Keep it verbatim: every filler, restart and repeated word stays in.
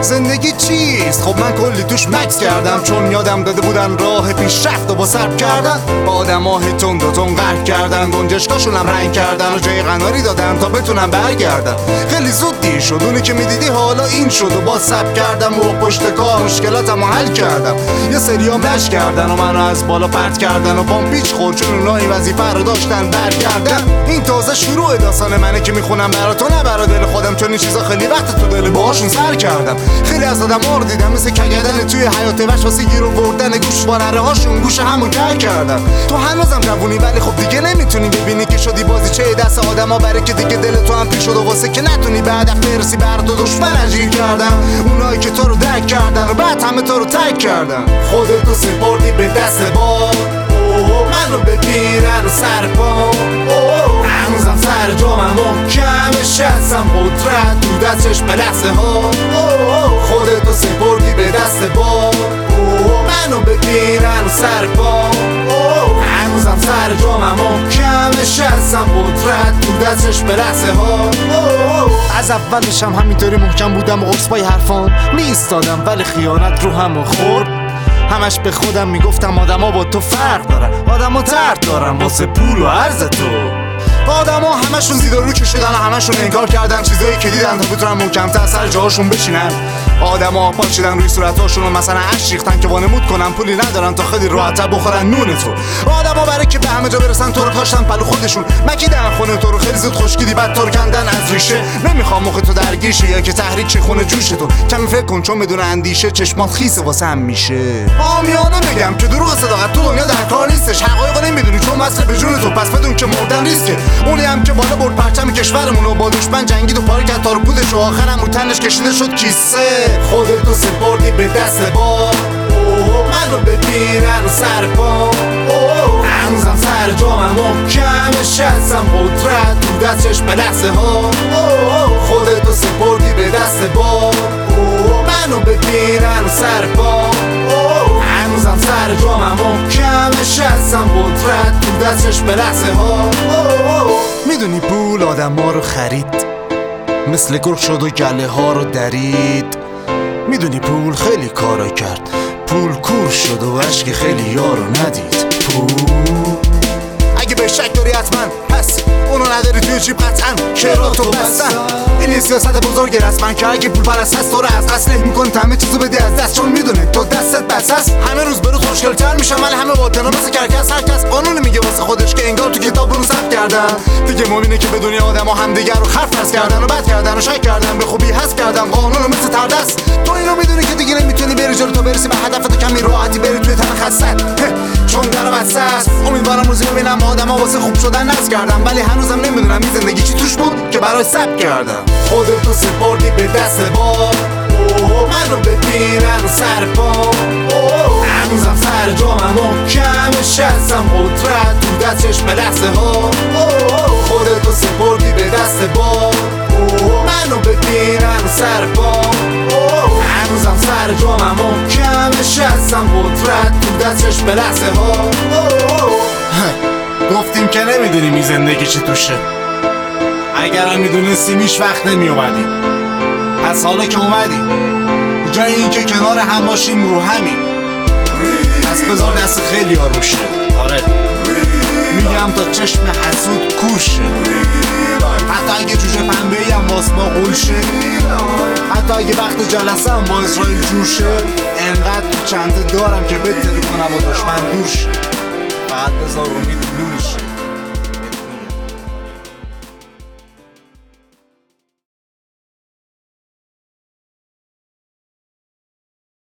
زندگی چیست؟ خب من کلی توش مکس کردم، چون یادم داده بودن راه پیشرفت و با سرب کردن. با آدم‌ها تند و تند قهر کردن، گنجشکاشونم رنگ کردن و جای قناری دادن تا بتونم برگردن. خیلی زود دیر شد، اونی که میدیدی حالا این شد و با سب کردم و پشت کار مشکلاتمو حل کردم. یه سریا مش کردن و منو از بالا پرت کردن و بام پیچ خورد، چون اونا این وظیفه رو داشتن برگردن. این تازه شروع داستان منه که میخونم برا تو نه برا دل خودم، چون این چیزا خیلی وقت تو دل باهاشون سر کردم. خیلی از آدم‌ها رو دیدم مثل کگدن توی حیات وحش واسه گیر آوردن گوش با نره هاشون گوش همو گر کردن. تو هنوزم جوونی ولی خب دیگه نمیتونی ببینی که شدی بازی چه دست آدما، برای که دیگه دل تو هم پیر شد و واسه که نتونی به هدف برسی بر تو دشمن اجیر کردن. اونایی که تو رو درک کردن و بعد همه تو رو ترک کردن. خودتو سپردی به دست باد، منو به پیرن و سر پا. هنوزم سر جامم محکمش هستم، قدرت تو دست چشم لحظه ها. خودتو سپردی به دست باد، منو به پیرن و سر پا. هنوزم سر جامم محکمش هستم، قدرت تو دست چشم لحظه ها. از اولش هم همینطوری محکم بودم و قرص پای حرفام میستادم، ولی خیانت رو همو خورد. همش به خودم میگفتم آدما با تو فرق دارن، آدما درد دارن واسه پول و عرض تو. آدما همشون زیر رو کشیدن و همشون انکار کردن چیزایی که دیدن تا بتونن محکم‌تر سر جاهاشون بشینن. آدما پاشیدن روی صورتاشون و مثلا اش ریختن که وانمود کنن پولی ندارن تا خیلی راحت‌تر بخورن نون تو. آدما برای که به همه جا برسن تو رو کاشتن پلو خودشون، مکیدن خونه تو رو خیلی زود خشکیدی بعد تو رو کندن از ریشه. نمیخوام مخ تو درگیر شه یا که تحریک شه خونه جوش تو، کمی فکر کن چون بدون اندیشه چشمات خیس واسه هم میشه. عامیانه میگم که دروغ صداقت تو دنیا در کار نیستش، حقایقو نمیدونی چون واسه به جون تو، پس بدون که مردن ریسکه. اونی هم که بالا برد پرچم کشورمون و با دشمن جنگید و پاره کرد تار پودش و آخرم رو تنش کشیده شد کیسه. خودتو سپردی به دست باد، منو به پیرن و سر پا. هنوزم سر جامم محکمش هستم، قدرت تو دست چشم لحظه ها. خودتو سپردی به دست باد، منو به پیرن و سر پا. هنوزم سر جامم محکمش هستم، قدرت تو دست چشم لحظه ها. میدونی پول آدم ها رو خرید، مثل گرگ شد و گله ها رو درید. میدونی پول خیلی کارا کرد، پول کور شد و عشق خیلی یارو ندید. پول اگه به شک داری حتما پس اونو نداری توی جیب قطعا شعراتو بستن. این یه سیاست بزرگ رسما که اگه پول پرست هست تو رو از اصله میکن همه چیزو بدی از دست، چون میدونه تو دستت بس هست. همه روز برو خوشگل‌تر میشن ولی همه باطنا مثل کرکس، هر کس قانون میگه واسه خودش که انگار تو کتاب اونو ثبت کردن. دیگه مؤمنه که به دنیا آدما همدیگه رو خرف فرض کردن و بد کردن و شک کردن، به خوبی حذف کردن قانونو مثل تردست. تو اینو میدونی که دیگه نمیتونی بری جلو تا برسی به هدفت، کمی راحتی بری توی تن خسته چون در بسته است. امیدوارم روزی ببینم آدما واسه خوب شدن نز کردم، ولی هنوزم نمیدونم این زندگی چی توش بود که برای ثبت کردم. خودتو سپردی به دست باد، منو به پیرن و سر پا. هنوزم سر جامم محکمش هستم، قدرت تو دست چشم لحظه ها. خودتو سپردی به دست باد، منو به پیرن و سر پا. هنوزم سر جامم محکمش هستم، قدرت تو دست چشم لحظه ها. گفتیم که نمیدونیم این زندگی چی توشه، اگرم میدونستیم هیچ وقت نمی اومدیم. پس حالا که اومدیم جای این که کنار هم باشیم رو همین، پس بذار دست خیلی ها روشه. آره میگم تا چشم حسود کوشه، حتی اگه جوجه پنبه‌ای هم باز با قولشه، حتی اگه وقت جلسه هم با اسرائیل جوشه. انقدر تو چنده دارم که بتری کنم و دشمن دوش، فقط بذار امید نورشه.